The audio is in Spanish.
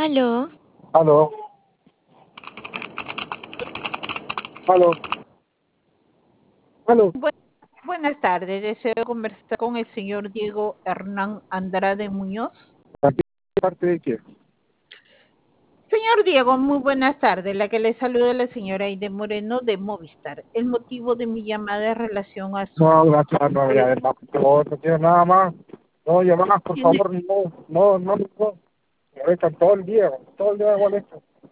Aló, Aló, aló, aló. Bu- Buenas tardes, deseo conversar con el señor Diego Hernán Andrade Muñoz. ¿De parte de qué? Señor Diego, muy buenas tardes. La que le saluda es la señora Aide Moreno de Movistar. El motivo de mi llamada es relación a su... No, gracias, no, ya, por favor, no quiero nada más. No, llamadas, por ¿Tiene, favor, no. Me molestan todo el día me molestan.